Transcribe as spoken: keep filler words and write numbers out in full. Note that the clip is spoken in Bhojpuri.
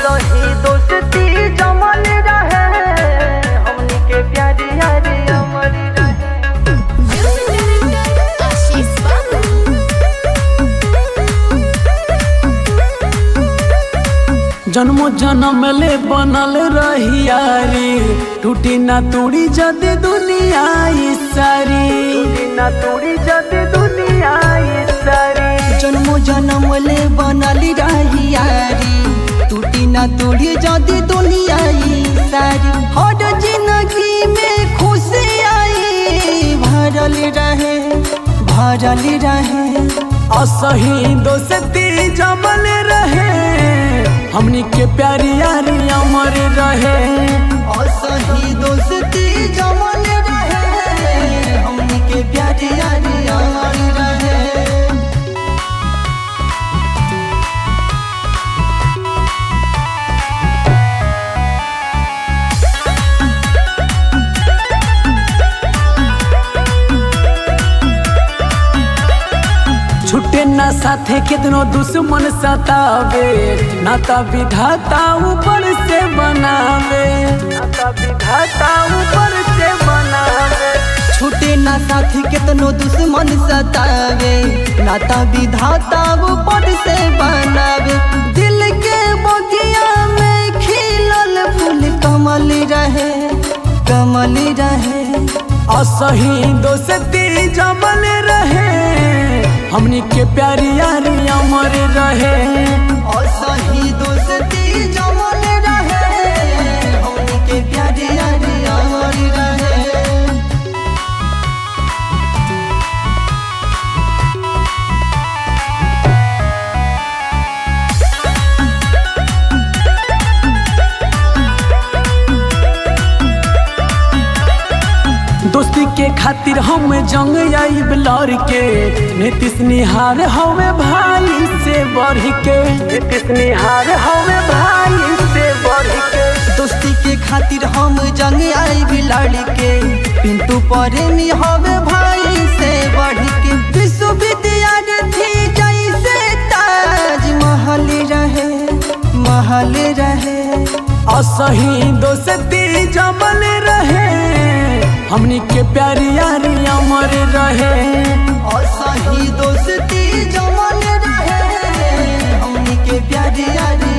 असही दोस्ती जमल रहे, हमनी के प्यारी यारी अमर रहे। आशीष बाबू। जन्मो जन्म ले बनल रही यारी, टूटी ना तोड़ी जद दुनिया ई सारी, टूटी ना तोड़ी जद दुनिया ई सारी। जन्मो जन्म ले बनल रही यारी, टूटी ना तोड़ी जदी दुनिया ई सारी। हर जिंदगी में खुशी आई भरल रहे भरल रहे। असही दोस्ती जमल रहे, हमनी के प्यारी यारी अमर रहे। असही दोस्ती जमल रहे, हमनी के प्यारी यारी अमर रहे। छुटे ना साथे कितनो दुश्मन सतावे, नाता विधाता ऊपर से बनावे, नाता विधाता ऊपर से बनावे। छूटे ना साथी कितनो दुश्मन सतावे, नाता विधाता ऊपर से बनावे। दिल के बगिया में खिलल फूल कमल रहे कमल रहे। असही दोस्ती जमल रहे, हमनी के प्यारी यारी अमर रहे। असही दोस्ती जमल रहे, हमनी के प्यारी यारी अमर रहे। दोस्ती के खातिर हम जंग आइब लड़ के, नीतीश निहार हवे भाई से बढ़ के, नीतीश निहार हवे भाई से बढ़ के। दोस्ती के खातिर हम जंग आई भी लड़ के, पिंटू प्रेमी हवे भाई से बढ़ के। विश्वविद्यार्थी जैसे ताज महल रहे महल रहे। असही दोस्ती जमल रहे, हमनी के प्यारी यारी अमर रहे। असही दोस्ती जमल रहे, हमनी के प्यारी यारी